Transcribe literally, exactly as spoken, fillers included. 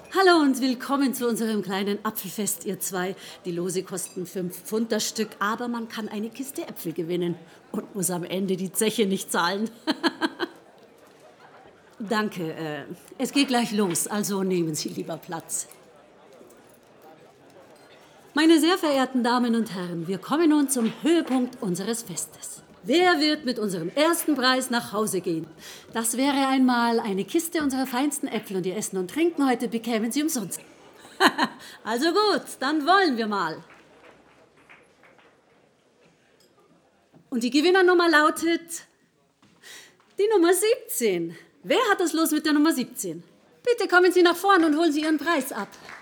Hallo und willkommen zu unserem kleinen Apfelfest, ihr zwei. Die Lose kosten fünf Pfund das Stück, aber man kann eine Kiste Äpfel gewinnen und muss am Ende die Zeche nicht zahlen. Danke, äh, es geht gleich los, also nehmen Sie lieber Platz. Meine sehr verehrten Damen und Herren, wir kommen nun zum Höhepunkt unseres Festes. Wer wird mit unserem ersten Preis nach Hause gehen? Das wäre einmal eine Kiste unserer feinsten Äpfel und Ihr Essen und Trinken heute bekämen Sie umsonst. Also gut, dann wollen wir mal. Und die Gewinnernummer lautet die Nummer siebzehn. Wer hat das Los mit der Nummer siebzehn? Bitte kommen Sie nach vorn und holen Sie Ihren Preis ab.